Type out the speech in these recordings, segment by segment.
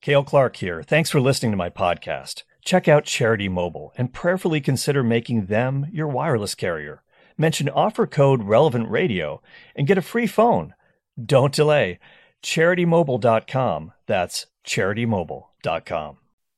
Cale Clark here. Thanks for listening to my podcast. Check out Charity Mobile and prayerfully consider making them your wireless carrier. Mention offer code Relevant Radio and get a free phone. Don't delay. CharityMobile.com. That's CharityMobile.com.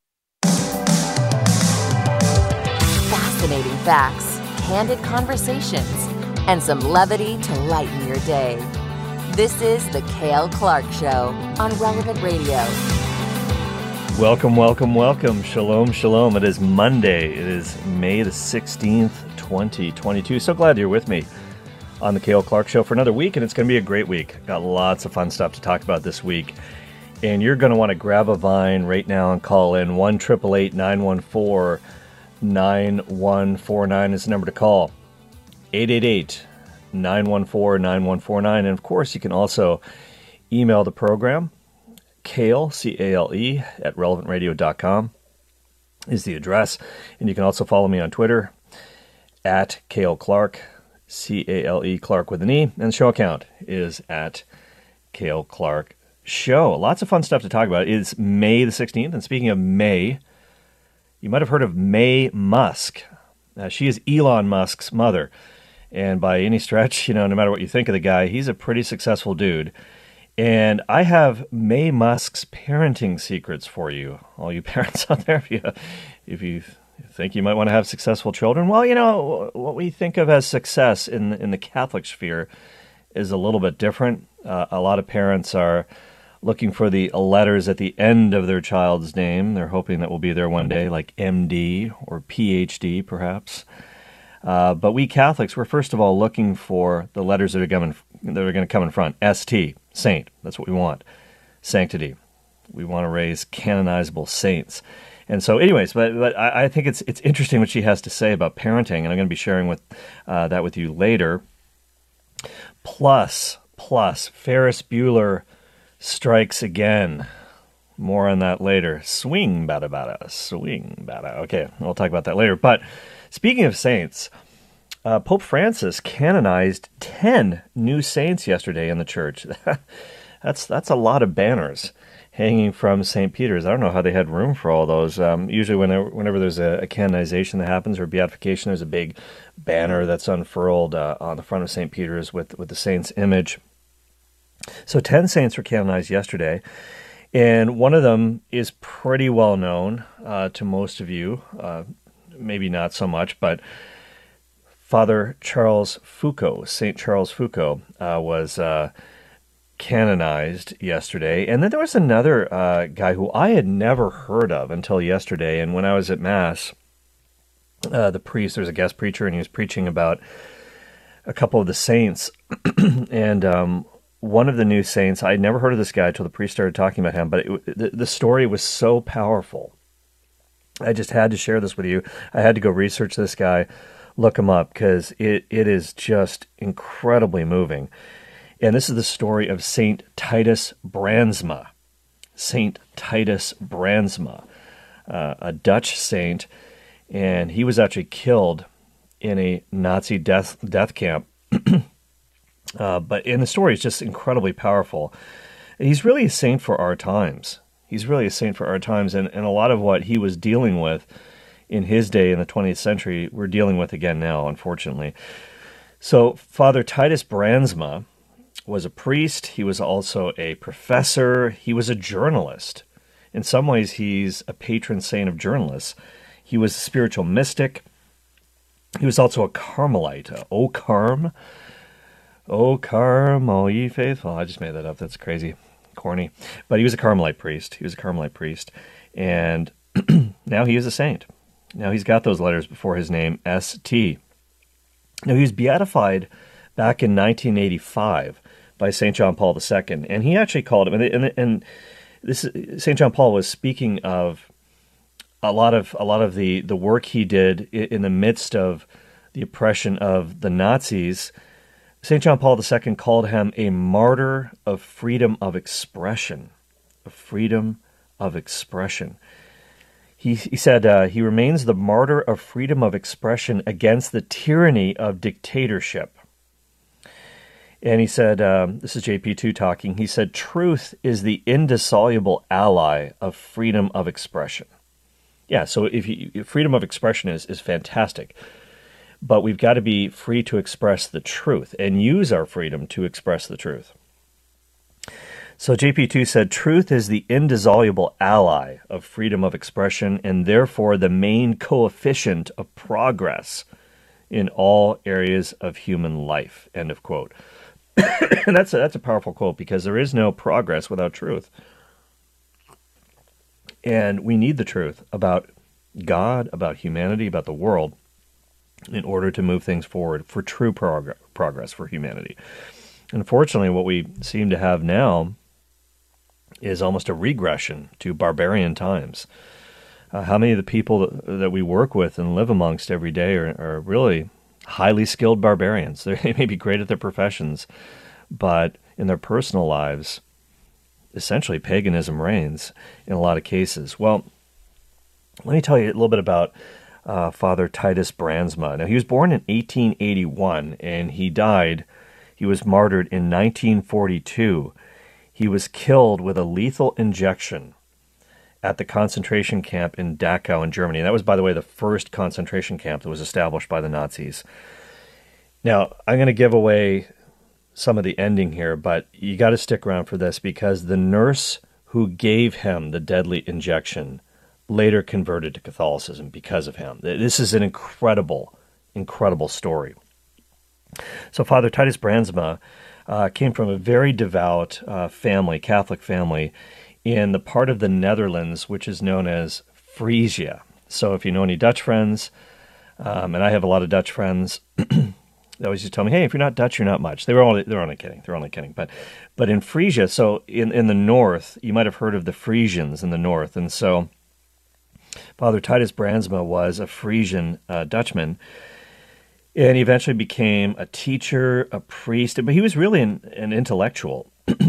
Fascinating facts, candid conversations, and some levity to lighten your day. This is The Cale Clark Show on Relevant Radio. Welcome, welcome, welcome. Shalom, shalom. It is Monday. It is May the 16th, 2022. So glad you're with me on The Cale Clark Show for another week, and it's going to be a great week. Got lots of fun stuff to talk about this week. And you're going to want to grab a vine right now and call in 1-888-914-9149 is the number to call. 888-914-9149. And of course, you can also email the program. Cale, C-A-L-E, at relevantradio.com is the address. And you can also follow me on Twitter, at Cale Clark, C-A-L-E, Clark with an E. And the show account is at Cale Clark Show. Lots of fun stuff to talk about. It's May the 16th. And speaking of May, you might have heard of Mae Musk. She is Elon Musk's mother. And by any stretch, no matter what you think of the guy, he's a pretty successful dude. And I have Mae Musk's parenting secrets for you, all you parents out there. If you think you might want to have successful children, well, what we think of as success in the Catholic sphere is a little bit different. A lot of parents are looking for the letters at the end of their child's name. They're hoping that will be there one day, like MD or PhD, perhaps. But we Catholics, we're first of all looking for the letters that are going to come in front. ST, saint. That's what we want. Sanctity. We want to raise canonizable saints. And so, anyways, but I think it's interesting what she has to say about parenting, and I'm going to be sharing that with you later. Plus, Ferris Bueller strikes again. More on that later. Swing bada bada. Swing bada. Okay, we'll talk about that later. But speaking of saints, Pope Francis canonized 10 new saints yesterday in the church. That's a lot of banners hanging from St. Peter's. I don't know how they had room for all those. Usually whenever there's a canonization that happens or beatification, there's a big banner that's unfurled on the front of St. Peter's with the saint's image. So 10 saints were canonized yesterday. And one of them is pretty well known to most of you, maybe not so much, but Father Charles Foucault, St. Charles Foucault, was canonized yesterday. And then there was another guy who I had never heard of until yesterday. And when I was at Mass, the priest, there's a guest preacher, and he was preaching about a couple of the saints. And one of the new saints, I had never heard of this guy until the priest started talking about him, but the story was so powerful. I just had to share this with you. I had to go research this guy, look him up, because it is just incredibly moving. And this is the story of St. Titus Brandsma. St. Titus Brandsma, a Dutch saint, and he was actually killed in a Nazi death camp. But in the story, it's just incredibly powerful. He's really a saint for our times. He's really a saint for our times, and a lot of what he was dealing with in his day in the 20th century, we're dealing with again now, unfortunately. So Father Titus Brandsma was a priest. He was also a professor. He was a journalist. In some ways, he's a patron saint of journalists. He was a spiritual mystic. He was also a Carmelite, O Carm, all ye faithful. I just made that up. That's crazy. Corny. But he was a Carmelite priest. And now he is a saint. Now he's got those letters before his name, S.T. Now he was beatified back in 1985 by St. John Paul II. And he actually called him, and this St. John Paul was speaking of a lot of the work he did in the midst of the oppression of the Nazis. St. John Paul II called him a martyr of freedom of expression. He said he remains the martyr of freedom of expression against the tyranny of dictatorship. And he said, this is JP2 talking, he said, truth is the indissoluble ally of freedom of expression. Yeah, so if freedom of expression is fantastic, but we've got to be free to express the truth and use our freedom to express the truth. So JP2 said, truth is the indissoluble ally of freedom of expression and therefore the main coefficient of progress in all areas of human life, end of quote. And that's a powerful quote because there is no progress without truth. And we need the truth about God, about humanity, about the world in order to move things forward for true progress for humanity. Unfortunately, what we seem to have now is almost a regression to barbarian times. How many of the people that we work with and live amongst every day are really highly skilled barbarians? They may be great at their professions, but in their personal lives, essentially paganism reigns in a lot of cases. Well, let me tell you a little bit about Father Titus Brandsma. Now, he was born in 1881, and he was martyred in 1942. He was killed with a lethal injection at the concentration camp in Dachau in Germany. And that was, by the way, the first concentration camp that was established by the Nazis. Now, I'm going to give away some of the ending here, but you got to stick around for this because the nurse who gave him the deadly injection later converted to Catholicism because of him. This is an incredible, incredible story. So Father Titus Brandsma came from a very devout family, Catholic family, in the part of the Netherlands which is known as Frisia. So if you know any Dutch friends, and I have a lot of Dutch friends, they always used to tell me, "Hey, if you're not Dutch, you're not much." They're only kidding. But in Frisia, so in the north, you might have heard of the Frisians in the north, and so Father Titus Brandsma was a Frisian Dutchman, and he eventually became a teacher, a priest, but he was really an intellectual.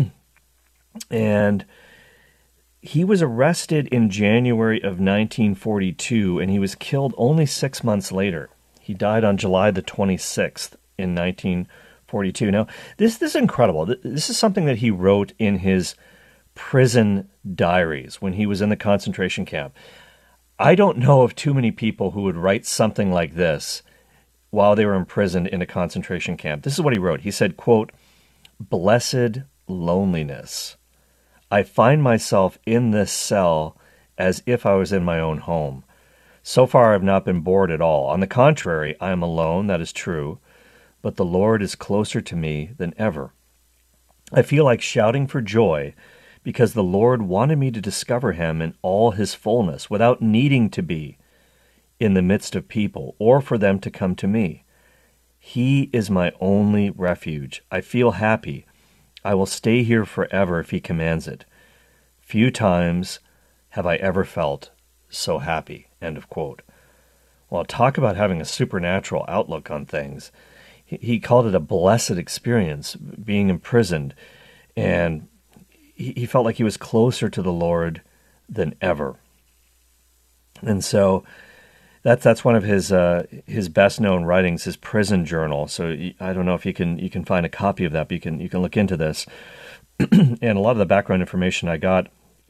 And he was arrested in January of 1942, and he was killed only 6 months later. He died on July the 26th in 1942. Now, this is incredible. This is something that he wrote in his prison diaries when he was in the concentration camp. I don't know of too many people who would write something like this while they were imprisoned in a concentration camp. This is what he wrote. He said, quote, "Blessed loneliness. I find myself in this cell as if I was in my own home. So far I have not been bored at all. On the contrary, I am alone, that is true, but the Lord is closer to me than ever. I feel like shouting for joy because the Lord wanted me to discover him in all his fullness without needing to be in the midst of people or for them to come to me. He is my only refuge. I feel happy. I will stay here forever if he commands it. Few times have I ever felt so happy." End of quote. Well, talk about having a supernatural outlook on things. He called it a blessed experience, being imprisoned, and he felt like he was closer to the Lord than ever. And so that's one of his best known writings, his prison journal. So I don't know if you can find a copy of that, but you can look into this. And a lot of the background information I got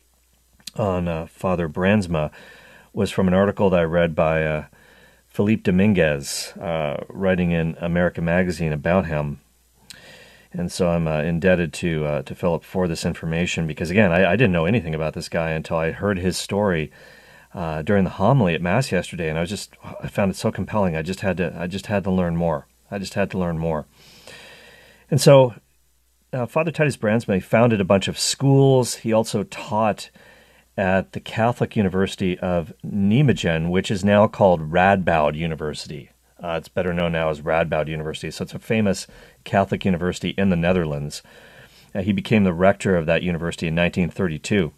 on Father Brandsma was from an article that I read by Philippe Dominguez, writing in America Magazine about him. And so I'm indebted to Philip for this information because, again, I didn't know anything about this guy until I heard his story during the homily at Mass yesterday, and I found it so compelling. I just had to learn more. And so Father Titus Brandsma founded a bunch of schools. He also taught at the Catholic University of Nijmegen, which is now called Radboud University. It's better known now as Radboud University. So it's a famous Catholic university in the Netherlands. He became the rector of that university in 1932.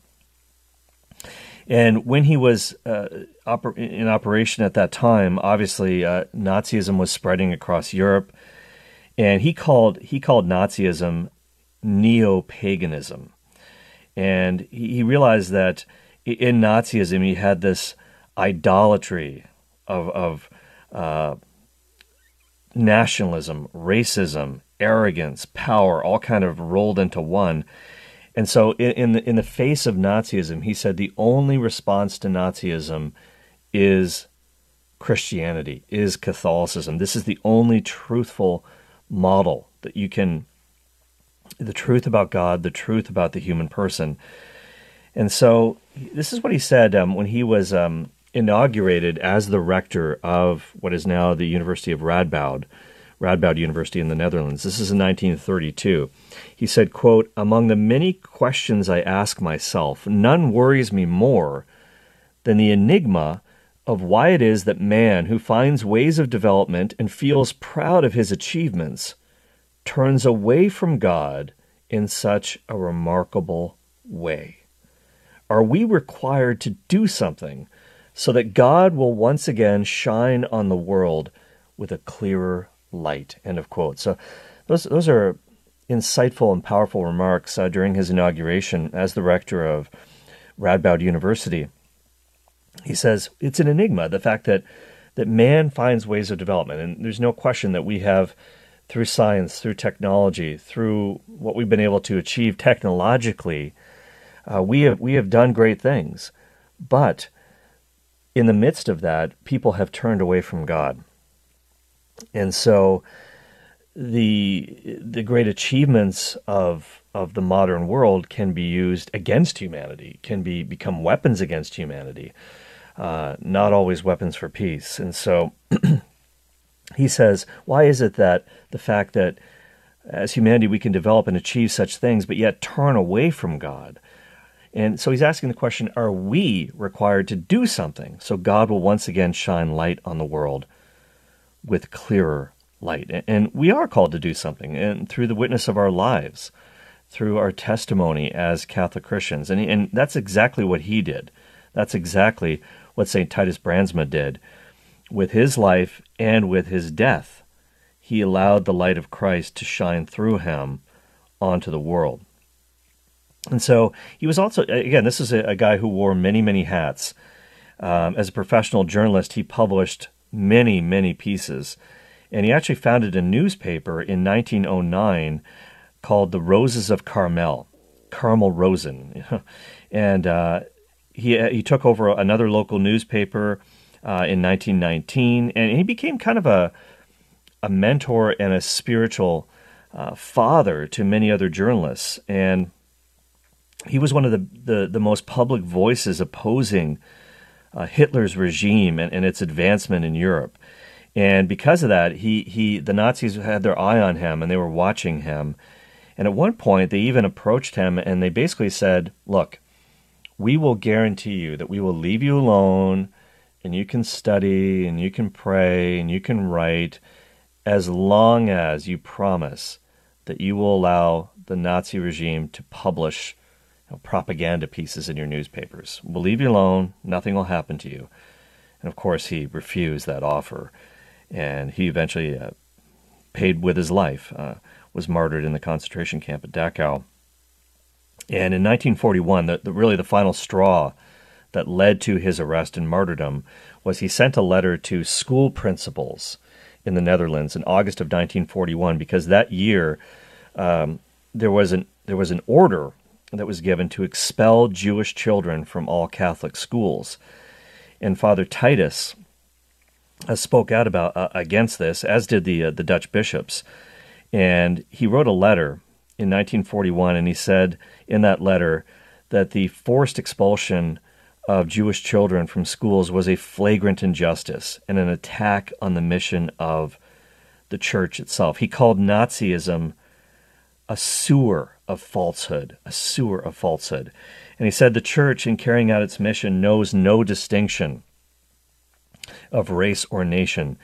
And when he was in operation at that time, obviously Nazism was spreading across Europe, and he called Nazism neo-paganism. And he realized that in Nazism he had this idolatry of nationalism, racism, arrogance, power, all kind of rolled into one. And so in the face of Nazism, he said the only response to Nazism is Christianity, is Catholicism. This is the only truthful model that you can, the truth about God, the truth about the human person. And so this is what he said when he was inaugurated as the rector of what is now the University of Radboud University in the Netherlands. This is in 1932. He said, quote, "Among the many questions I ask myself, none worries me more than the enigma of why it is that man who finds ways of development and feels proud of his achievements turns away from God in such a remarkable way. Are we required to do something so that God will once again shine on the world with a clearer light?" End of quote. So those are insightful and powerful remarks during his inauguration as the rector of Radboud University. He says it's an enigma, the fact that man finds ways of development. And there's no question that we have, through science, through technology, through what we've been able to achieve technologically, we have done great things. But in the midst of that, people have turned away from God. And so the great achievements of the modern world can be used against humanity, can become weapons against humanity, not always weapons for peace. And so he says, why is it that the fact that as humanity we can develop and achieve such things, but yet turn away from God? And so he's asking the question, are we required to do something so God will once again shine light on the world with clearer light? And we are called to do something, and through the witness of our lives, through our testimony as Catholic Christians. And that's exactly what he did. That's exactly what St. Titus Brandsma did. With his life and with his death, he allowed the light of Christ to shine through him onto the world. And so he was also, again, this is a guy who wore many, many hats. As a professional journalist, he published many, many pieces. And he actually founded a newspaper in 1909 called the Roses of Carmel, Carmel Rosen. And he took over another local newspaper in 1919, and he became kind of a mentor and a spiritual father to many other journalists. And he was one of the most public voices opposing Hitler's regime and its advancement in Europe. And because of that, the Nazis had their eye on him, and they were watching him. And at one point, they even approached him, and they basically said, look, we will guarantee you that we will leave you alone, and you can study, and you can pray, and you can write, as long as you promise that you will allow the Nazi regime to publish propaganda pieces in your newspapers. We'll leave you alone. Nothing will happen to you. And of course, he refused that offer. And he eventually paid with his life, was martyred in the concentration camp at Dachau. And in 1941, really the final straw that led to his arrest and martyrdom was he sent a letter to school principals in the Netherlands in August of 1941, because that year there was an order that was given to expel Jewish children from all Catholic schools. And Father Titus spoke out against this, as did the Dutch bishops. And he wrote a letter in 1941, and he said in that letter that the forced expulsion of Jewish children from schools was a flagrant injustice and an attack on the mission of the church itself. He called Nazism a sewer of falsehood, a sewer of falsehood. And he said the church, in carrying out its mission, knows no distinction of race or nation.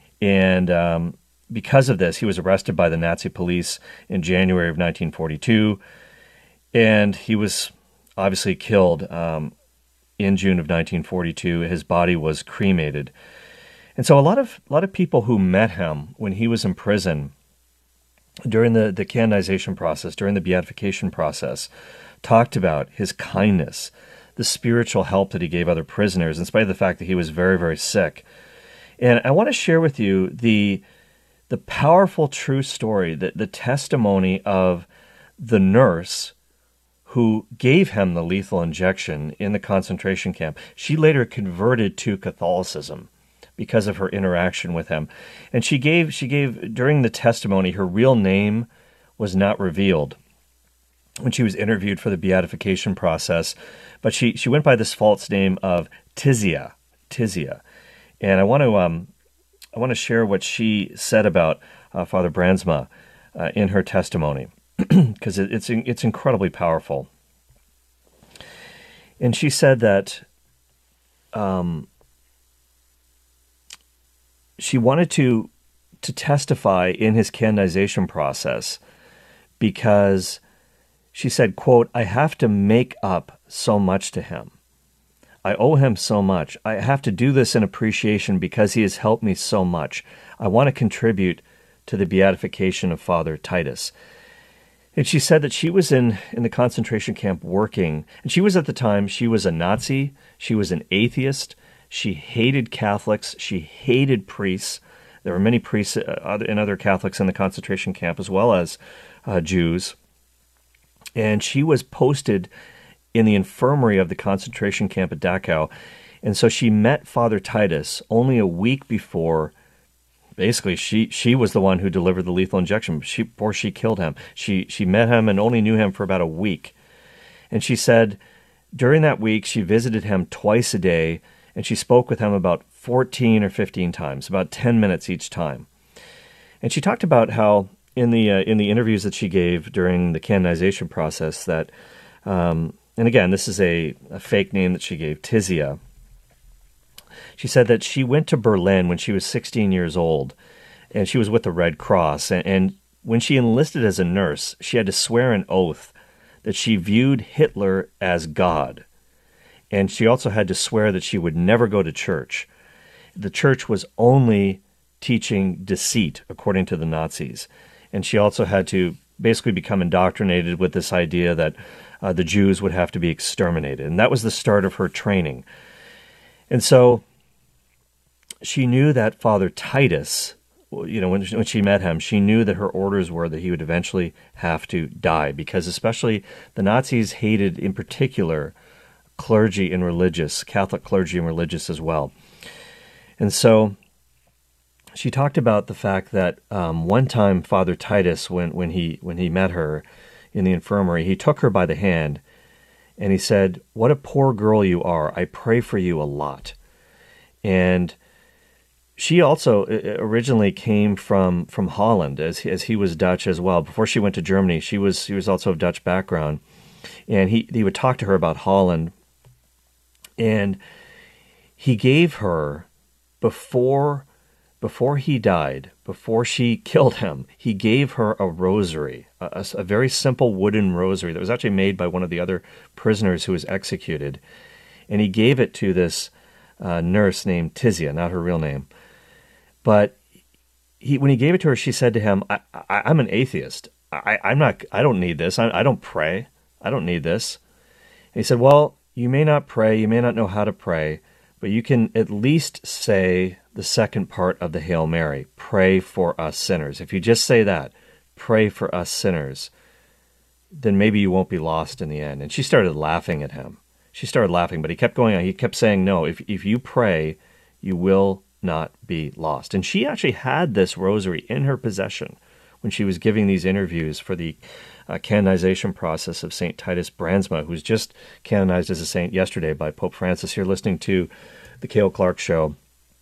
And because of this, he was arrested by the Nazi police in January of 1942, and he was obviously killed in June of 1942. His body was cremated. And so a lot of people who met him when he was in prison during the canonization process, during the beatification process, talked about his kindness, the spiritual help that he gave other prisoners, in spite of the fact that he was very, very sick. And I want to share with you the the powerful true story, the testimony of the nurse who gave him the lethal injection in the concentration camp. She later converted to Catholicism because of her interaction with him. And she gave during the testimony, her real name was not revealed when she was interviewed for the beatification process, but she went by this false name of Tizia. And I want to share what she said about Father Brandsma in her testimony, because it's incredibly powerful. And she said that she wanted to testify in his canonization process because she said, quote, "I have to make up so much to him. I owe him so much. I have to do this in appreciation because he has helped me so much. I want to contribute to the beatification of Father Titus." And she said that she was in the concentration camp working, and she was at the time, she was a Nazi, she was an atheist, she hated Catholics, she hated priests. There were many priests and other Catholics in the concentration camp as well as Jews. And she was posted in the infirmary of the concentration camp at Dachau. And so she met Father Titus only a week before. Basically, she was the one who delivered the lethal injection before she killed him. She met him and only knew him for about a week. And she said during that week, she visited him twice a day, and she spoke with him about 14 or 15 times, about 10 minutes each time. And she talked about how in the interviews that she gave during the canonization process that, and again, this is a fake name that she gave, Tizia. She said that she went to Berlin when she was 16 years old, and she was with the Red Cross. And when she enlisted as a nurse, she had to swear an oath that she viewed Hitler as God. And she also had to swear that she would never go to church. The church was only teaching deceit, according to the Nazis. And she also had to basically become indoctrinated with this idea that the Jews would have to be exterminated. And that was the start of her training. And so she knew that Father Titus, when she met him, she knew that her orders were that he would eventually have to die, because especially the Nazis hated, in particular, clergy and religious, Catholic clergy and religious as well. And so she talked about the fact that one time Father Titus, when he met her in the infirmary, he took her by the hand and he said, "What a poor girl you are. I pray for you a lot." And she also originally came from Holland, as he was Dutch as well. Before she went to Germany, she was also of Dutch background. And he would talk to her about Holland. And he gave her, before he died, before she killed him, he gave her a rosary, a very simple wooden rosary that was actually made by one of the other prisoners who was executed. And he gave it to this nurse named Tizia, not her real name. But when he gave it to her, she said to him, I'm an atheist. I don't need this. I don't pray. I don't need this. And he said, well, you may not pray, you may not know how to pray, but you can at least say the second part of the Hail Mary, pray for us sinners. If you just say that, pray for us sinners, then maybe you won't be lost in the end. And she started laughing at him. She started laughing, but he kept going on. He kept saying, no, if you pray, you will not be lost. And she actually had this rosary in her possession when she was giving these interviews for the canonization process of St. Titus Brandsma, who's just canonized as a saint yesterday by Pope Francis. You're listening to The Cale Clark Show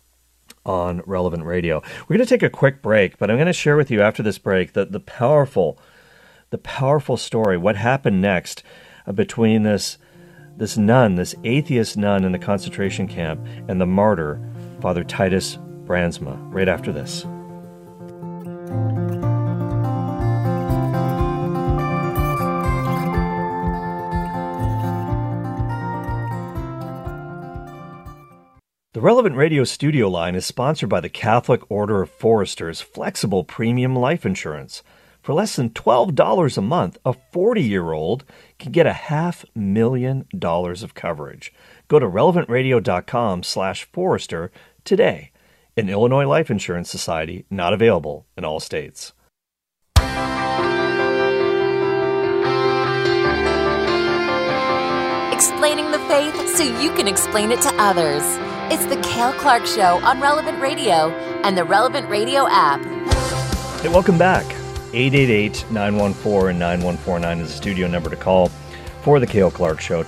on Relevant Radio. We're going to take a quick break, but I'm going to share with you after this break the powerful story, what happened next between this nun, this atheist nun in the concentration camp, and the martyr, Father Titus Brandsma, right after this. The Relevant Radio studio line is sponsored by the Catholic Order of Foresters Flexible Premium Life Insurance. For less than $12 a month, a 40-year-old can get $500,000 of coverage. Go to relevantradio.com/Forester today an Illinois life insurance society, not available in all states. Explaining the faith so you can explain it to others. It's the Cale Clark Show on Relevant Radio and the Relevant Radio app. Hey, welcome back. 888-914-9149 is the studio number to call for the Cale Clark Show.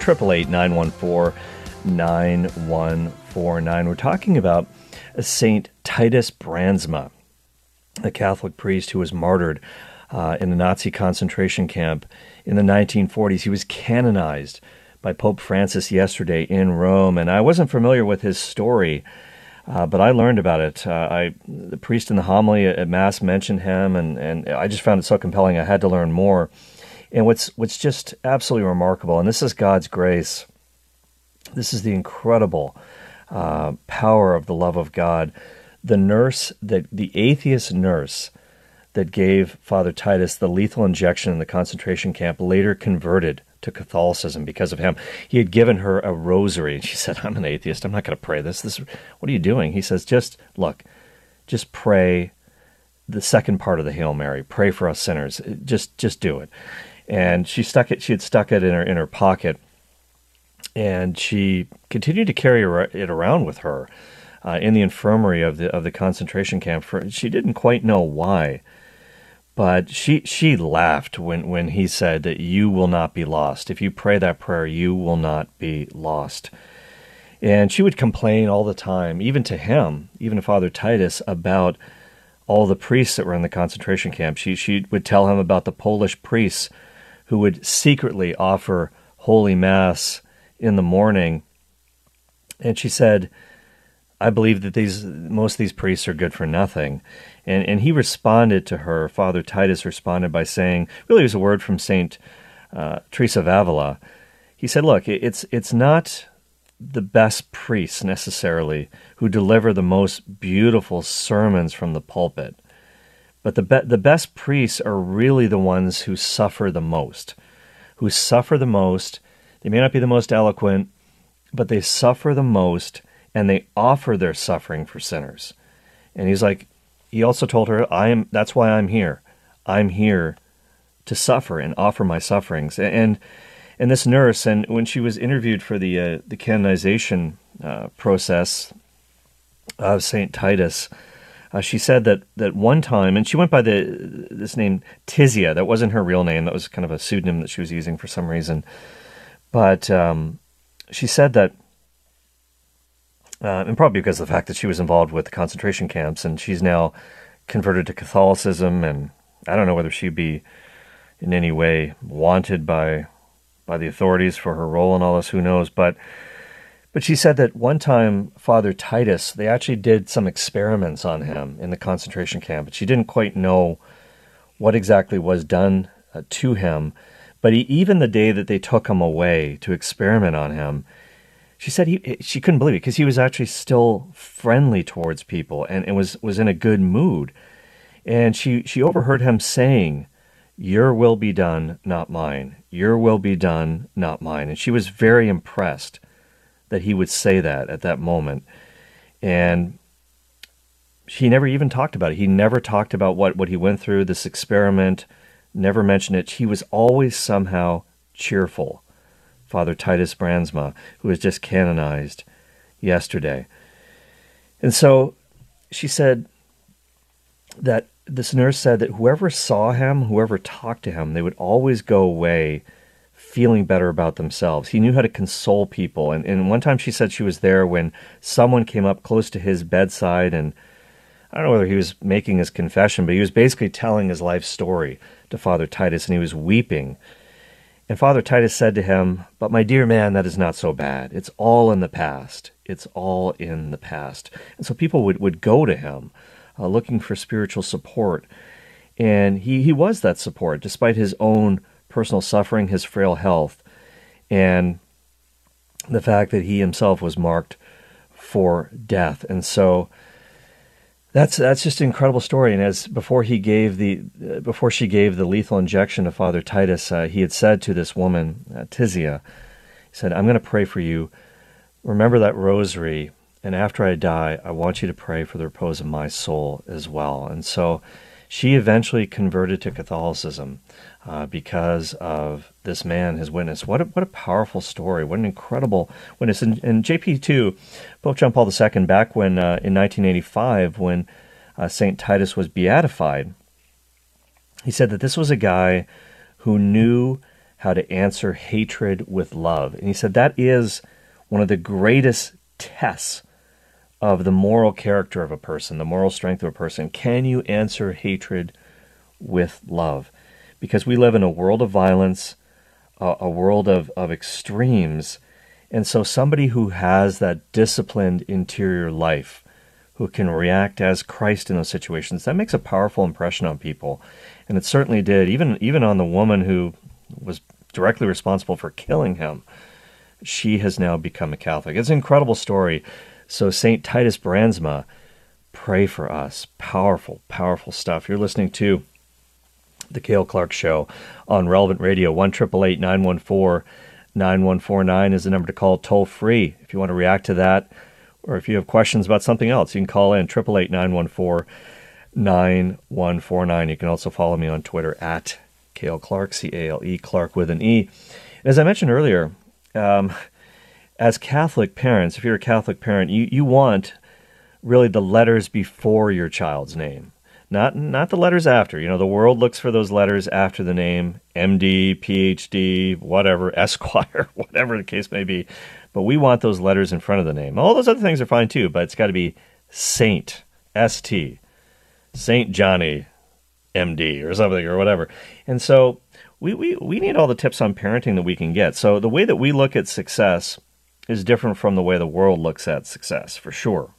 888-914-9149. We're talking about Saint Titus Brandsma, a Catholic priest who was martyred in the Nazi concentration camp in the 1940s. He was canonized by Pope Francis yesterday in Rome, and I wasn't familiar with his story, but I learned about it. The priest in the homily at Mass mentioned him, and I just found it so compelling I had to learn more. And what's just absolutely remarkable, and this is God's grace, this is the incredible power of the love of God. The atheist nurse that gave Father Titus the lethal injection in the concentration camp later converted to Catholicism because of him. He had given her a rosary, and she said, "I'm an atheist. I'm not going to pray this. What are you doing?" He says, just pray the second part of the Hail Mary. Pray for us sinners. Just do it. And she had stuck it in her pocket, and she continued to carry it around with her in the infirmary of the concentration camp. She didn't quite know why. But she laughed when he said that you will not be lost. If you pray that prayer, you will not be lost. And she would complain all the time, even to him, even to Father Titus, about all the priests that were in the concentration camp. She would tell him about the Polish priests who would secretly offer Holy Mass in the morning. And she said, "I believe that most of these priests are good for nothing." And he responded to her, Father Titus responded by saying, really it was a word from St. Teresa of Avila. He said, look, it's not the best priests necessarily who deliver the most beautiful sermons from the pulpit, but the best priests are really the ones who suffer the most. They may not be the most eloquent, but they suffer the most, and they offer their suffering for sinners. And he also told her, that's why I'm here. I'm here to suffer and offer my sufferings. And this nurse, and when she was interviewed for the canonization process of St. Titus, she said that one time, and she went by this name Tizia. That wasn't her real name. That was kind of a pseudonym that she was using for some reason. But she said that, and probably because of the fact that she was involved with the concentration camps, and she's now converted to Catholicism, and I don't know whether she'd be in any way wanted by the authorities for her role in all this, who knows, but she said that one time Father Titus, they actually did some experiments on him in the concentration camp, but she didn't quite know what exactly was done to him, but even the day that they took him away to experiment on him, she said she couldn't believe it because he was actually still friendly towards people and was in a good mood. And she overheard him saying, "Your will be done, not mine. Your will be done, not mine." And she was very impressed that he would say that at that moment. And he never even talked about it. He never talked about what he went through, this experiment, never mentioned it. He was always somehow cheerful. Father Titus Brandsma, who was just canonized yesterday. And so she said that this nurse said that whoever saw him, whoever talked to him, they would always go away feeling better about themselves. He knew how to console people. And one time she said she was there when someone came up close to his bedside, and I don't know whether he was making his confession, but he was basically telling his life story to Father Titus, and he was weeping. And Father Titus said to him, "But my dear man, that is not so bad. It's all in the past. It's all in the past." And so people would go to him looking for spiritual support. And he was that support, despite his own personal suffering, his frail health, and the fact that he himself was marked for death. And so that's just an incredible story. And before she gave the lethal injection to Father Titus, he had said to this woman, Tizia, he said, "I'm going to pray for you. Remember that rosary and after I die, I want you to pray for the repose of my soul as well. And so she eventually converted to Catholicism because of this man, his witness. What a powerful story. What an incredible witness. And JP2, Pope John Paul II, back when in 1985, when St. Titus was beatified, he said that this was a guy who knew how to answer hatred with love. And he said that is one of the greatest tests of the moral character of a person, the moral strength of a person. Can you answer hatred with love? Because we live in a world of violence, a world of extremes. And so somebody who has that disciplined interior life, who can react as Christ in those situations, that makes a powerful impression on people. And it certainly did, even on the woman who was directly responsible for killing him. She has now become a Catholic. It's an incredible story. So St. Titus Brandsma, pray for us. Powerful, powerful stuff. You're listening to The Cale Clark Show on Relevant Radio. 1-888-914-9149 is the number to call toll free. If you want to react to that, or if you have questions about something else, you can call in 888-914-9149. You can also follow me on Twitter at Cale Clark, C-A-L-E, Clark with an E. As I mentioned earlier, as Catholic parents, if you're a Catholic parent, you want really the letters before your child's name, not the letters after. You know, the world looks for those letters after the name, MD, PhD, whatever, Esquire, whatever the case may be. But we want those letters in front of the name. All those other things are fine too, but it's got to be Saint, S-T, Saint Johnny, MD, or something, or whatever. And so we need all the tips on parenting that we can get. So the way that we look at success is different from the way the world looks at success, for sure.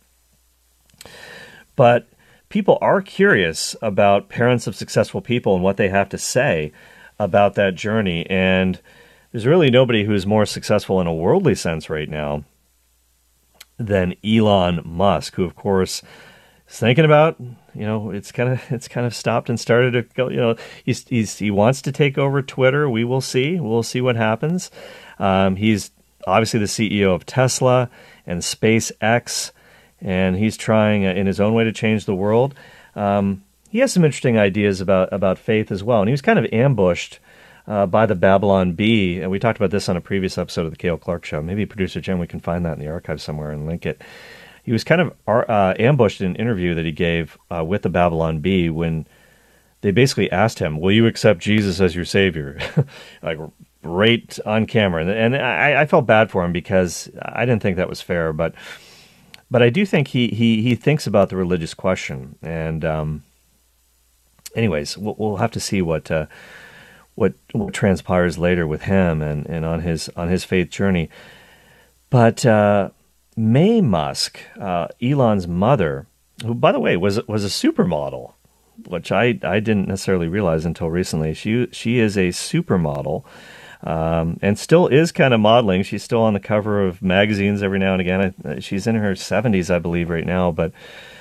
But people are curious about parents of successful people and what they have to say about that journey. And there's really nobody who's more successful in a worldly sense right now than Elon Musk, who, of course, is thinking about, it's kind of stopped and started to go. He wants to take over Twitter. We will see. We'll see what happens. He's obviously the CEO of Tesla and SpaceX, and he's trying in his own way to change the world. He has some interesting ideas about faith as well, and he was kind of ambushed by the Babylon Bee, and we talked about this on a previous episode of the Cale Clark Show. Maybe Producer Jim, we can find that in the archive somewhere and link it. He was kind of ambushed in an interview that he gave with the Babylon Bee when they basically asked him, will you accept Jesus as your savior? Like, right on camera. And I felt bad for him because I didn't think that was fair, but I do think he thinks about the religious question. And anyways, we'll have to see what transpires later with him and on his faith journey. But Mae Musk, Elon's mother, who, by the way, was a supermodel, which I didn't necessarily realize until recently. She is a supermodel, and still is kind of modeling. She's still on the cover of magazines every now and again. She's in her 70s, I believe, right now. But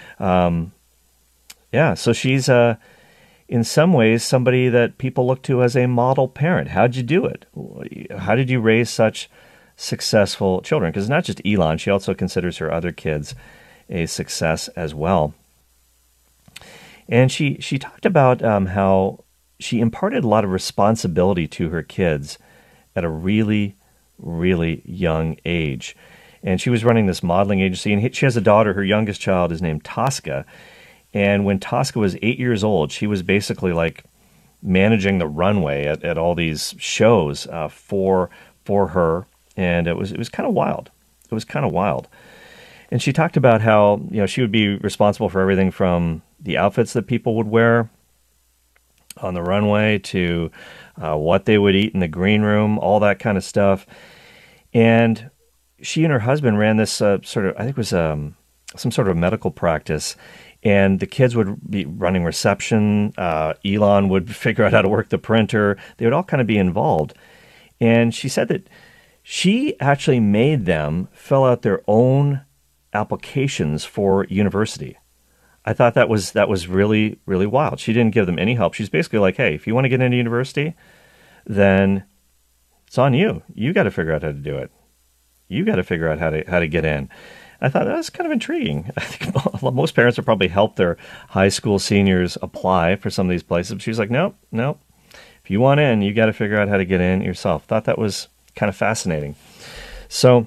so she's in some ways somebody that people look to as a model parent. How'd you do it? How did you raise such successful children? Because it's not just Elon. She also considers her other kids a success as well. And she talked about how she imparted a lot of responsibility to her kids at a really, really young age. And she was running this modeling agency, and she has a daughter. Her youngest child is named Tosca. And when Tosca was 8 years old, she was basically like managing the runway at all these shows for her. And it was kind of wild. It was kind of wild. And she talked about how, she would be responsible for everything from the outfits that people would wear on the runway to what they would eat in the green room, all that kind of stuff. And she and her husband ran this sort of, I think it was some sort of medical practice. And the kids would be running reception. Elon would figure out how to work the printer. They would all kind of be involved. And she said that she actually made them fill out their own applications for university. I thought that was really, really wild. She didn't give them any help. She's basically like, hey, if you want to get into university, then it's on you. You got to figure out how to do it. You got to figure out how to get in. I thought that was kind of intriguing. I think most parents would probably help their high school seniors apply for some of these places. But she's like, nope. If you want in, you got to figure out how to get in yourself. Thought that was kind of fascinating. So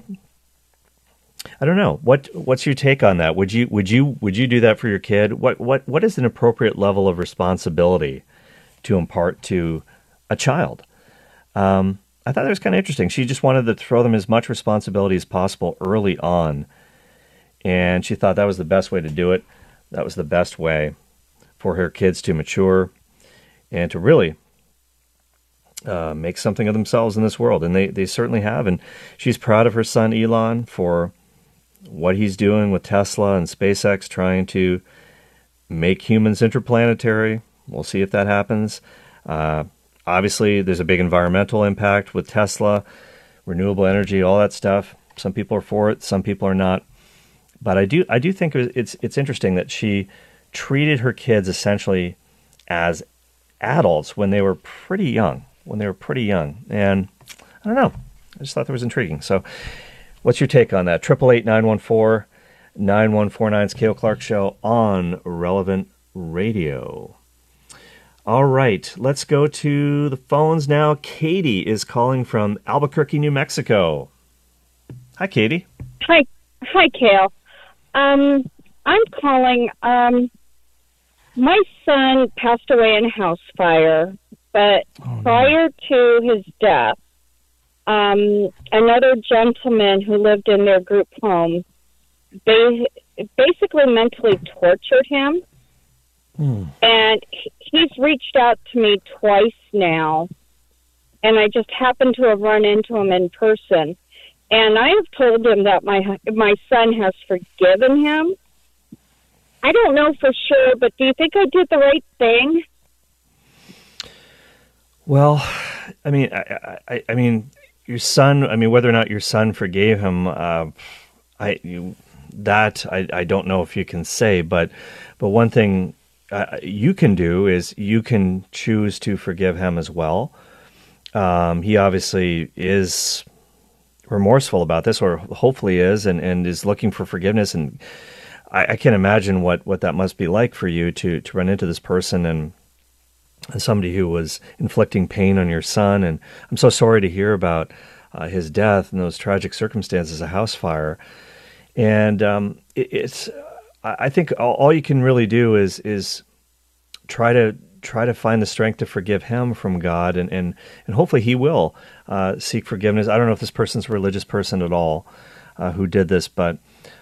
I don't know. What's your take on that? Would you do that for your kid? What is an appropriate level of responsibility to impart to a child? I thought that was kind of interesting. She just wanted to throw them as much responsibility as possible early on. And she thought that was the best way to do it. That was the best way for her kids to mature and to really make something of themselves in this world. And they certainly have. And she's proud of her son, Elon, for what he's doing with Tesla and SpaceX, trying to make humans interplanetary. We'll see if that happens. Obviously, there's a big environmental impact with Tesla, renewable energy, all that stuff. Some people are for it, some people are not. But I do think it's interesting that she treated her kids essentially as adults when they were pretty young. And I don't know. I just thought that was intriguing. So what's your take on that? 888-914-9149's Cale Clark Show on Relevant Radio. All right, let's go to the phones now. Katie is calling from Albuquerque, New Mexico. Hi, Katie. Hi, Cale. I'm calling. My son passed away in a house fire, but prior to his death, another gentleman who lived in their group home basically mentally tortured him. And he's reached out to me twice now, and I just happened to have run into him in person. And I have told him that my son has forgiven him. I don't know for sure, but do you think I did the right thing? Well, I mean, your son. I mean, whether or not your son forgave him, I don't know if you can say. But one thing you can do is you can choose to forgive him as well. He obviously is remorseful about this, or hopefully is, and is looking for forgiveness. And I can't imagine what that must be like for you to run into this person and somebody who was inflicting pain on your son. And I'm so sorry to hear about his death and those tragic circumstances, a house fire. And I think all you can really do is try to find the strength to forgive him from God, and hopefully he will seek forgiveness. I don't know if this person's a religious person at all who did this, but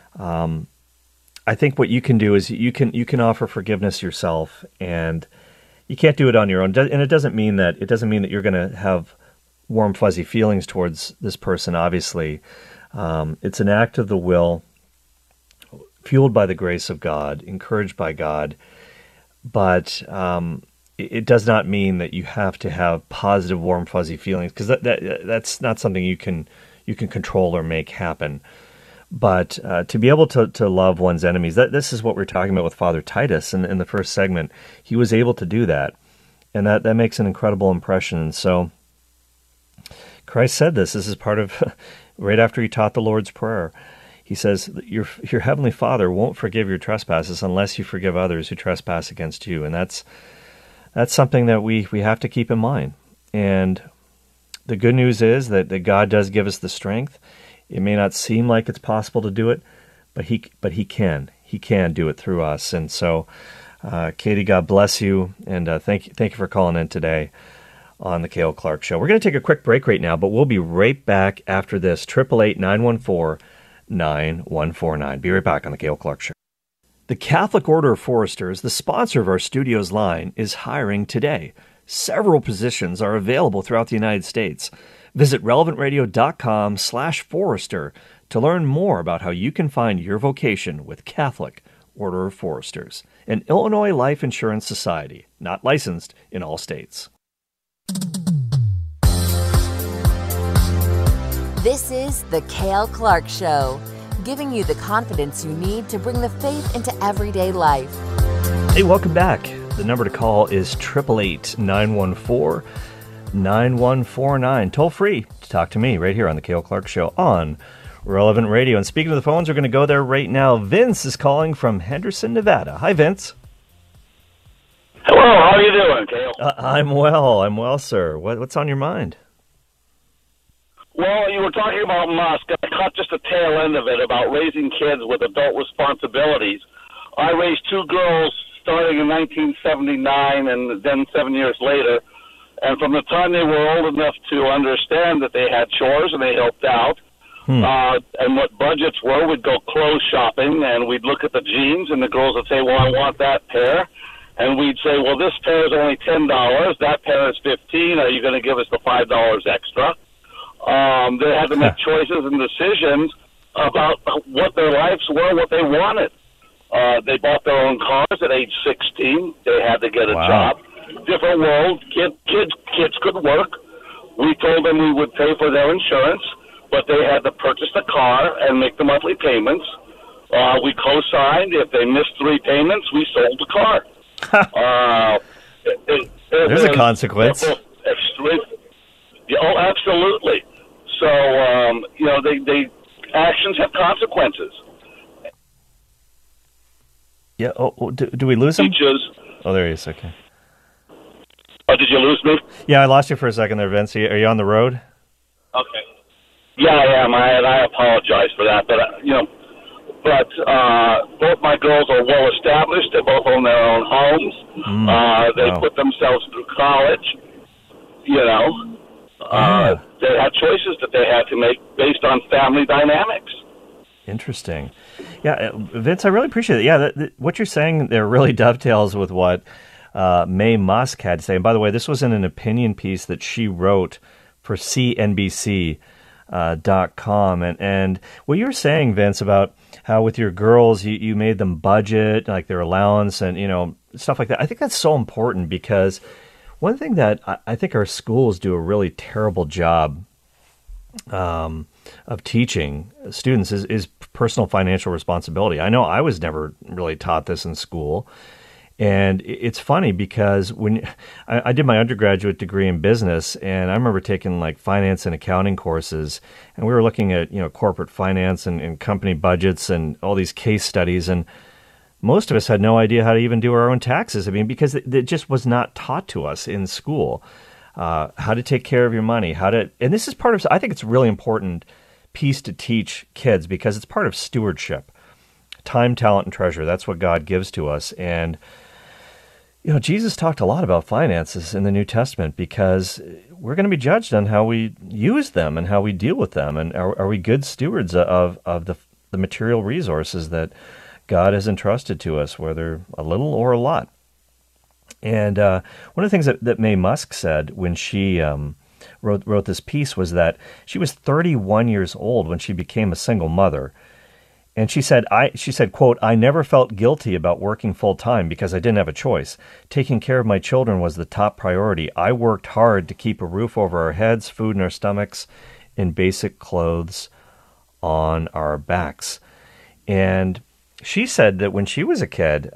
I think what you can do is you can offer forgiveness yourself, and you can't do it on your own. And it doesn't mean that you're going to have warm, fuzzy feelings towards this person. Obviously, it's an act of the will, fueled by the grace of God, encouraged by God, but it does not mean that you have to have positive, warm, fuzzy feelings, because that's not something you can control or make happen. But to be able to love one's enemies, this is what we're talking about with Father Titus in the first segment. He was able to do that, and that makes an incredible impression. And so Christ said this is part of, right after he taught the Lord's Prayer. He says, your heavenly Father won't forgive your trespasses unless you forgive others who trespass against you. And that's something that we have to keep in mind. And the good news is that God does give us the strength. It may not seem like it's possible to do it, but he can. He can do it through us. And so, Katie, God bless you, and thank you for calling in today on the Cale Clark Show. We're going to take a quick break right now, but we'll be right back after this. 888-914-9149. Be right back on the Cale Clark Show. The Catholic Order of Foresters, the sponsor of our studio's line, is hiring today. Several positions are available throughout the United States. Visit relevantradio.com/Forester to learn more about how you can find your vocation with Catholic Order of Foresters, an Illinois life insurance society, not licensed in all states. This is the Cale Clark Show, giving you the confidence you need to bring the faith into everyday life. Hey, welcome back. The number to call is 888-914-9149. Toll free to talk to me right here on the Cale Clark Show on Relevant Radio. And speaking of the phones, we're going to go there right now. Vince is calling from Henderson, Nevada. Hi, Vince. Hello, how are you doing, Cale? I'm well, sir. What's on your mind? Well, you were talking about Musk. I caught just the tail end of it about raising kids with adult responsibilities. I raised two girls starting in 1979 and then 7 years later. And from the time they were old enough to understand that they had chores and they helped out, and what budgets were, we'd go clothes shopping and we'd look at the jeans and the girls would say, well, I want that pair. And we'd say, well, this pair is only $10. That pair is $15. Are you going to give us the $5 extra? They had to make choices and decisions about what their lives were, what they wanted. They bought their own cars at age 16. They had to get a job. Different world. Kids could work. We told them we would pay for their insurance, but they had to purchase the car and make the monthly payments. We co-signed. If they missed 3 payments, we sold the car. There's a consequence. Oh, absolutely. So, they actions have consequences. Yeah. Oh, do we lose him? Teachers. Oh, there he is. Okay. Oh, did you lose me? Yeah, I lost you for a second there, Vince. Are you on the road? Okay. Yeah, I am. I apologize for that, but But both my girls are well established. They both own their own homes. They put themselves through college. They had choices that they had to make based on family dynamics. Interesting. Yeah, Vince, I really appreciate it. Yeah, what you're saying there really dovetails with what Mae Musk had to say. And by the way, this was in an opinion piece that she wrote for CNBC.com. And what you were saying, Vince, about how with your girls, you made them budget, like their allowance and, stuff like that. I think that's so important because one thing that I think our schools do a really terrible job of teaching students is personal financial responsibility. I know I was never really taught this in school. And it's funny because when I did my undergraduate degree in business, and I remember taking like finance and accounting courses, and we were looking at corporate finance and company budgets and all these case studies, and most of us had no idea how to even do our own taxes. I mean, because it just was not taught to us in school how to take care of your money, and this is part of. I think it's a really important piece to teach kids because it's part of stewardship, time, talent, and treasure. That's what God gives to us, and. Jesus talked a lot about finances in the New Testament because we're going to be judged on how we use them and how we deal with them. And are we good stewards of the material resources that God has entrusted to us, whether a little or a lot? And one of the things that Mae Musk said when she wrote this piece was that she was 31 years old when she became a single mother. And she said, quote, I never felt guilty about working full time because I didn't have a choice. Taking care of my children was the top priority. I worked hard to keep a roof over our heads, food in our stomachs, and basic clothes on our backs. And she said that when she was a kid,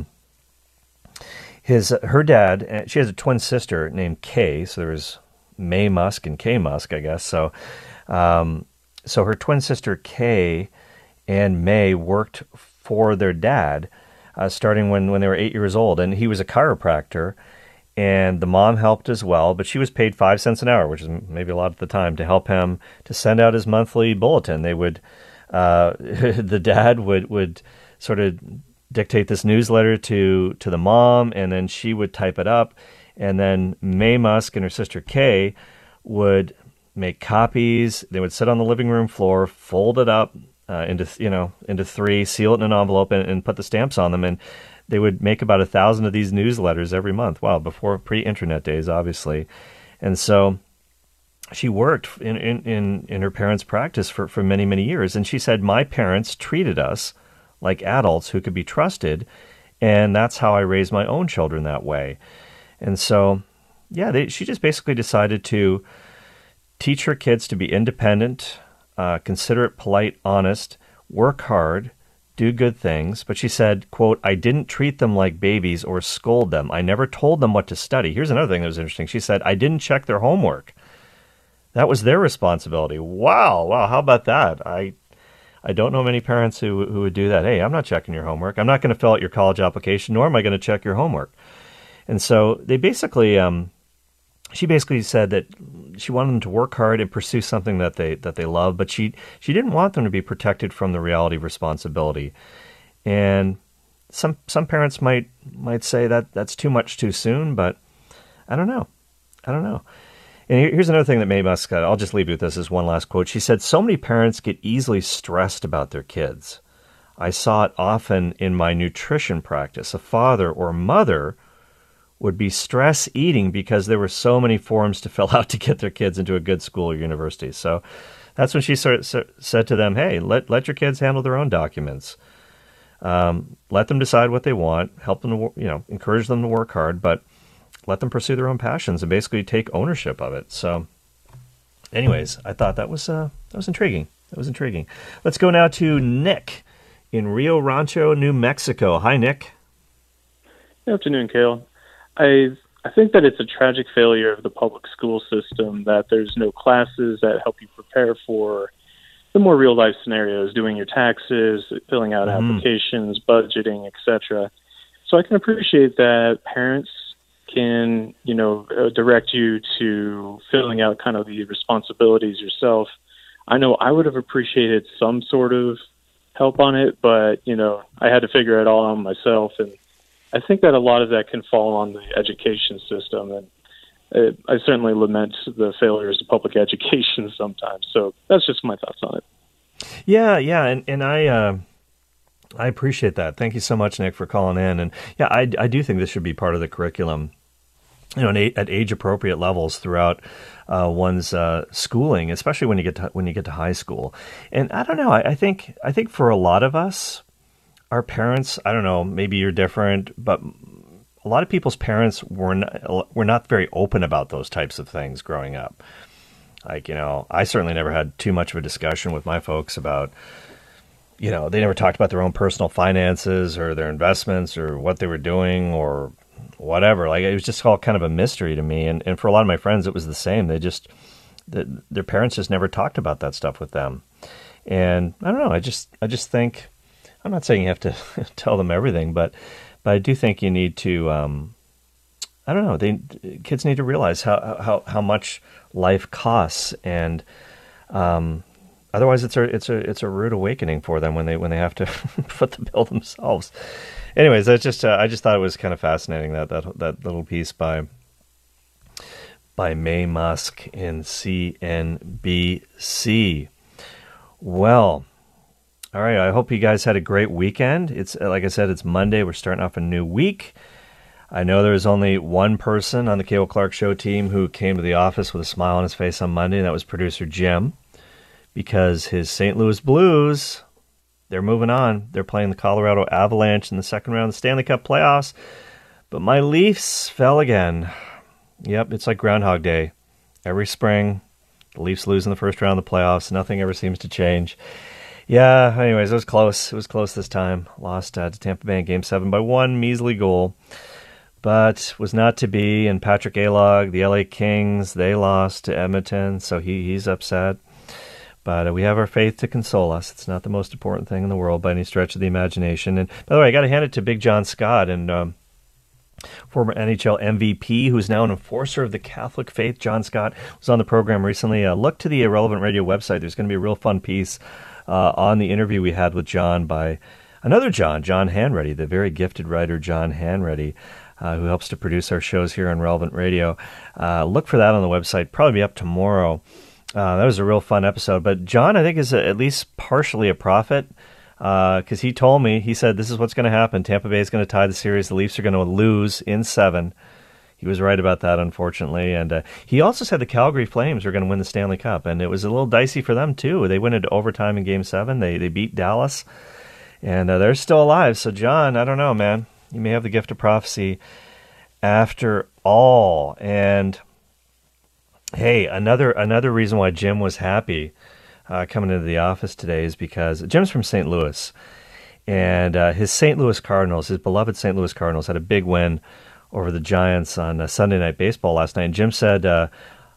her dad, she has a twin sister named Kay. So there was Mae Musk and Kay Musk, I guess. So her twin sister Kay and Mae worked for their dad starting when they were 8 years old. And he was a chiropractor, and the mom helped as well, but she was paid 5 cents an hour, which is maybe a lot at the time, to help him to send out his monthly bulletin. They would, the dad would sort of dictate this newsletter to the mom, and then she would type it up. And then Mae Musk and her sister Kay would make copies. They would sit on the living room floor, fold it up, into 3, seal it in an envelope, and put the stamps on them. And they would make about 1,000 of these newsletters every month. Wow, before pre-internet days, obviously. And so she worked in her parents' practice for many, many years. And she said, my parents treated us like adults who could be trusted, and that's how I raised my own children that way. And so, she just basically decided to teach her kids to be independent, considerate, polite, honest, work hard, do good things. But she said, quote, I didn't treat them like babies or scold them. I never told them what to study. Here's another thing that was interesting. She said, I didn't check their homework. That was their responsibility. Wow. How about that? I don't know many parents who would do that. Hey, I'm not checking your homework. I'm not going to fill out your college application, nor am I going to check your homework. And so they basically, she basically said that she wanted them to work hard and pursue something that they love, but she didn't want them to be protected from the reality of responsibility. And some parents might say that that's too much too soon, but I don't know. And here's another thing that made us, I'll just leave you with this as one last quote. She said, "So many parents get easily stressed about their kids. I saw it often in my nutrition practice. A father or mother would be stress eating because there were so many forms to fill out to get their kids into a good school or university." So that's when she said to them, hey, let your kids handle their own documents. Let them decide what they want, help them to, encourage them to work hard, but let them pursue their own passions and basically take ownership of it. So anyways, I thought that was intriguing. Let's go now to Nick in Rio Rancho, New Mexico. Hi, Nick. Good afternoon, Cale. I think that it's a tragic failure of the public school system that there's no classes that help you prepare for the more real-life scenarios, doing your taxes, filling out applications, budgeting, etc. So I can appreciate that parents can, direct you to filling out kind of the responsibilities yourself. I know I would have appreciated some sort of help on it, but, I had to figure it all out myself. And I think that a lot of that can fall on the education system. And I certainly lament the failures of public education sometimes. So that's just my thoughts on it. Yeah. And I appreciate that. Thank you so much, Nick, for calling in. And yeah, I do think this should be part of the curriculum, at age-appropriate levels throughout one's schooling, especially when you get to high school. And I don't know, I think for a lot of us, our parents, I don't know, maybe you're different, but a lot of people's parents were not very open about those types of things growing up. Like, I certainly never had too much of a discussion with my folks about, they never talked about their own personal finances or their investments or what they were doing or whatever. Like, it was just all kind of a mystery to me. And for a lot of my friends, it was the same. Their parents just never talked about that stuff with them. And I don't know. I just think, I'm not saying you have to tell them everything, but I do think you need to, I don't know, kids need to realize how much life costs. And, otherwise it's a rude awakening for them when they have to foot the bill themselves. Anyways, I just thought it was kind of fascinating that little piece by Mae Musk in CNBC. Well, all right. I hope you guys had a great weekend. It's like I said, it's Monday. We're starting off a new week. I know there was only one person on the Cale Clark Show team who came to the office with a smile on his face on Monday, and that was producer Jim, because his St. Louis Blues, they're moving on. They're playing the Colorado Avalanche in the second round of the Stanley Cup playoffs. But my Leafs fell again. Yep, it's like Groundhog Day. Every spring, the Leafs lose in the first round of the playoffs. Nothing ever seems to change. Yeah, anyways, it was close. It was close this time. Lost to Tampa Bay in Game 7 by one measly goal. But was not to be. And Patrick Alog, the LA Kings, they lost to Edmonton, so he's upset. But we have our faith to console us. It's not the most important thing in the world by any stretch of the imagination. And by the way, I got to hand it to Big John Scott, and former NHL MVP, who's now an enforcer of the Catholic faith. John Scott was on the program recently. Look to the Irrelevant Radio website. There's going to be a real fun piece on the interview we had with John by another John Hanreddy, the very gifted writer John Hanreddy, who helps to produce our shows here on Relevant Radio. Look for that on the website. Probably be up tomorrow. That was a real fun episode. But John, I think, is at least partially a prophet, because he told me, he said, this is what's going to happen. Tampa Bay is going to tie the series. The Leafs are going to lose in 7. He was right about that, unfortunately. And he also said the Calgary Flames were going to win the Stanley Cup. And it was a little dicey for them, too. They went into overtime in Game 7. They beat Dallas. And they're still alive. So, John, I don't know, man. You may have the gift of prophecy after all. And hey, another reason why Jim was happy coming into the office today is because Jim's from St. Louis, and his St. Louis Cardinals, his beloved St. Louis Cardinals, had a big win over the Giants on Sunday Night Baseball last night. And Jim said,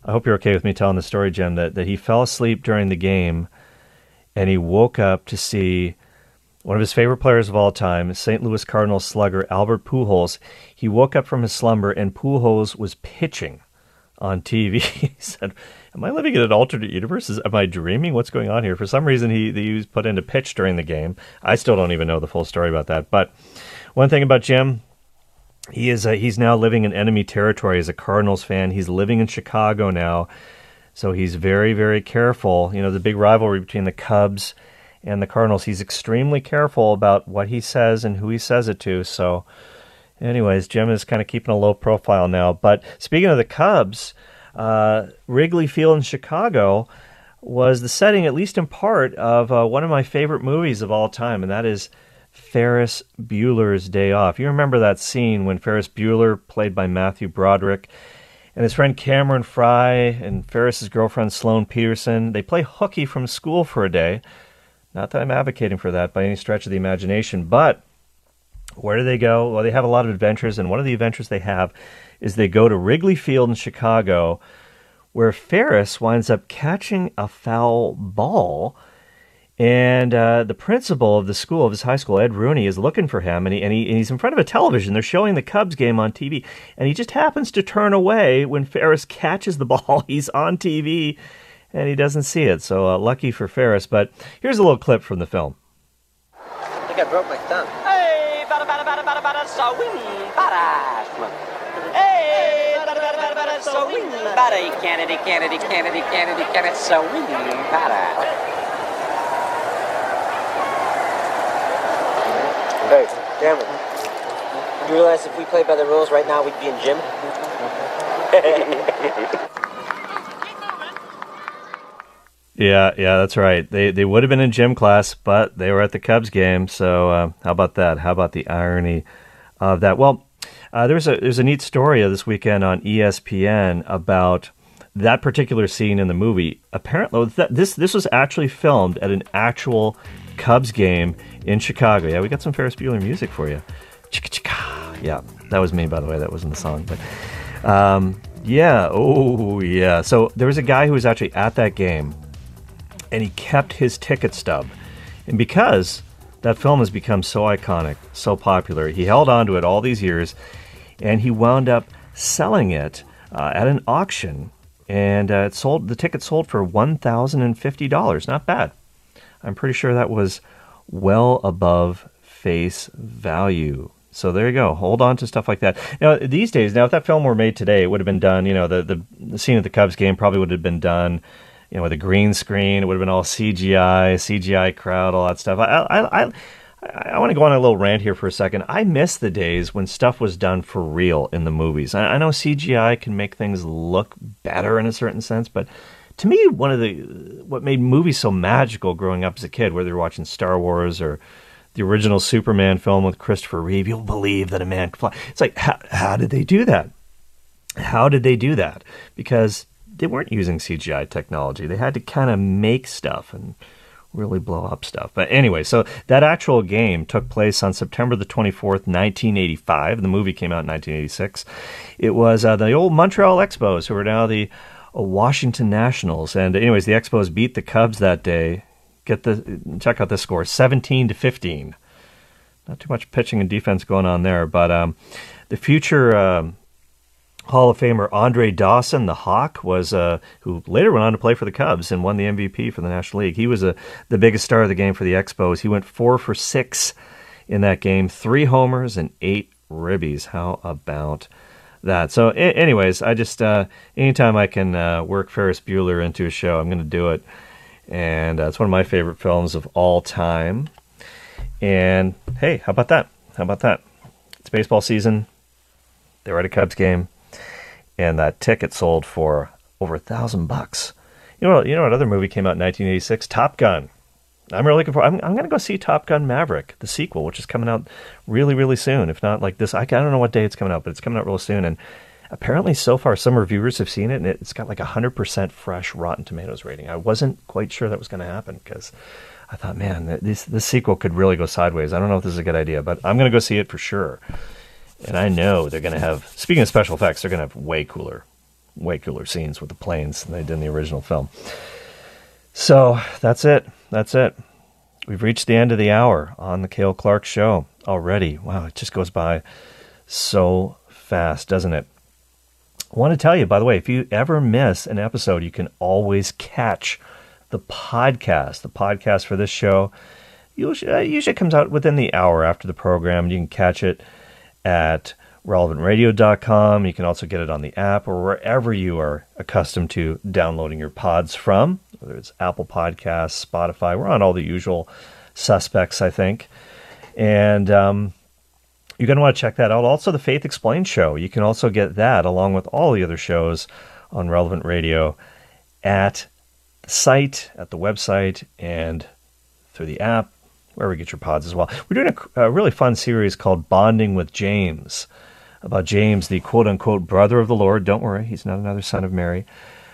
I hope you're okay with me telling the story, Jim, that he fell asleep during the game, and he woke up to see one of his favorite players of all time, St. Louis Cardinals slugger Albert Pujols. He woke up from his slumber, and Pujols was pitching on TV. He said, am I living in an alternate universe? Am I dreaming? What's going on here? For some reason, he was put into pitch during the game. I still don't even know the full story about that. But one thing about Jim, he's now living in enemy territory as a Cardinals fan. He's living in Chicago now, so he's very, very careful. You know, the big rivalry between the Cubs and the Cardinals, he's extremely careful about what he says and who he says it to. So anyways, Jim is kind of keeping a low profile now. But speaking of the Cubs, Wrigley Field in Chicago was the setting, at least in part, of one of my favorite movies of all time, and that is Ferris Bueller's Day Off. You remember that scene when Ferris Bueller, played by Matthew Broderick, and his friend Cameron Fry and Ferris's girlfriend Sloane Peterson, they play hooky from school for a day. Not that I'm advocating for that by any stretch of the imagination, but where do they go? Well, they have a lot of adventures, and one of the adventures they have is they go to Wrigley Field in Chicago, where Ferris winds up catching a foul ball, and the principal of the school, of his high school, Ed Rooney, is looking for him, and he's in front of a television. They're showing the Cubs game on TV, and he just happens to turn away when Ferris catches the ball. He's on TV, and he doesn't see it, so lucky for Ferris. But here's a little clip from the film. I think I broke my thumb. Hey, bada bada bada bada bada, so wing bada. Hey, bada bada bada bada, so wing bada. Kennedy, so wing bada. Hey, Cameron, you realize if we played by the rules right now, we'd be in gym? Yeah, that's right. They would have been in gym class, but they were at the Cubs game. So how about that? How about the irony of that? Well, there's a neat story this weekend on ESPN about that particular scene in the movie. Apparently, this was actually filmed at an actual Cubs game in Chicago. Yeah, we got some Ferris Bueller music for you. Chicka-chicka. Yeah, that was me, by the way. That wasn't the song, but yeah. Oh, yeah. So there was a guy who was actually at that game, and he kept his ticket stub. And because that film has become so iconic, so popular, he held on to it all these years, and he wound up selling it at an auction, and the ticket sold for $1,050. Not bad. I'm pretty sure that was well above face value. So there you go. Hold on to stuff like that. Now, these days, if that film were made today, it would have been done, the scene at the Cubs game probably would have been done with a green screen. It would have been all CGI crowd, all that stuff. I want to go on a little rant here for a second. I miss the days when stuff was done for real in the movies. I know CGI can make things look better in a certain sense, but to me, what made movies so magical growing up as a kid, whether you're watching Star Wars or the original Superman film with Christopher Reeve, you'll believe that a man can fly. It's like, how did they do that? How did they do that? Because they weren't using CGI technology. They had to kind of make stuff and really blow up stuff. But anyway, so that actual game took place on September the 24th, 1985. The movie came out in 1986. It was the old Montreal Expos, who are now the Washington Nationals. And anyways, the Expos beat the Cubs that day. Check out this score, 17-15. Not too much pitching and defense going on there, but the future Hall of Famer Andre Dawson, the Hawk, was who later went on to play for the Cubs and won the MVP for the National League. He was the biggest star of the game for the Expos. He went 4 for 6 in that game, 3 homers and 8 ribbies. How about that? So anyways, I just anytime I can work Ferris Bueller into a show, I'm going to do it. And it's one of my favorite films of all time. And hey, how about that? It's baseball season. They were at a Cubs game, and that ticket sold for over $1,000. You know what other movie came out in 1986? Top Gun. I'm really looking for. I'm going to go see Top Gun Maverick, the sequel, which is coming out really, really soon. If not like this, I don't know what day it's coming out, but it's coming out real soon. And apparently, so far, some reviewers have seen it, and it's got like 100% fresh Rotten Tomatoes rating. I wasn't quite sure that was going to happen because I thought, man, this sequel could really go sideways. I don't know if this is a good idea, but I'm going to go see it for sure. And I know they're going to have, speaking of special effects, they're going to have way cooler way cooler scenes with the planes than they did in the original film. So that's it. We've reached the end of the hour on the Cale Clark Show already. Wow, it just goes by so fast, doesn't it? I want to tell you, by the way, if you ever miss an episode, you can always catch the podcast for this show. Usually comes out within the hour after the program. You can catch it at relevantradio.com. You can also get it on the app or wherever you are accustomed to downloading your pods from, whether it's Apple Podcasts, Spotify. We're on all the usual suspects, I think. And you're going to want to check that out. Also, the Faith Explained show. You can also get that along with all the other shows on Relevant Radio at the site, at the website, and through the app, wherever you get your pods as well. We're doing a really fun series called Bonding with James, about James, the quote-unquote brother of the Lord. Don't worry, he's not another son of Mary,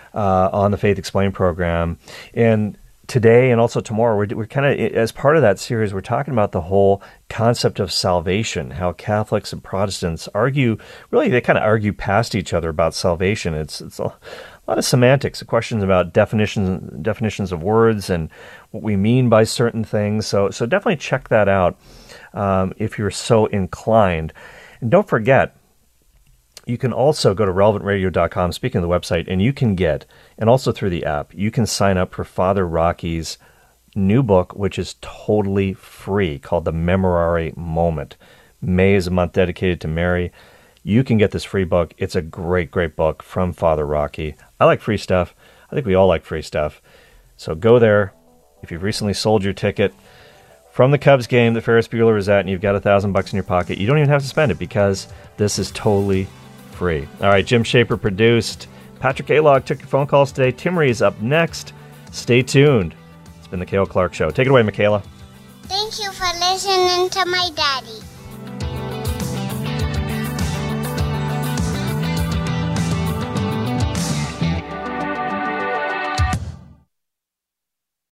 on the Faith Explained program. And today and also tomorrow, we're kind of, as part of that series, we're talking about the whole concept of salvation, how Catholics and Protestants they kind of argue past each other about salvation. It's a lot of semantics, questions about definitions of words and what we mean by certain things. So definitely check that out if you're so inclined. And don't forget, you can also go to relevantradio.com, speaking of the website, and you can get, and also through the app, you can sign up for Father Rocky's new book, which is totally free, called The Memorare Moment. May is a month dedicated to Mary. You can get this free book. It's a great, great book from Father Rocky. I like free stuff. I think we all like free stuff. So go there. If you've recently sold your ticket from the Cubs game that Ferris Bueller was at and you've got $1,000 in your pocket, you don't even have to spend it because this is totally free. All right, Jim Shaper produced. Patrick Alog took your phone calls today. Tim Ree's up next. Stay tuned. It's been the Cale Clark Show. Take it away, Michaela. Thank you for listening to my daddy.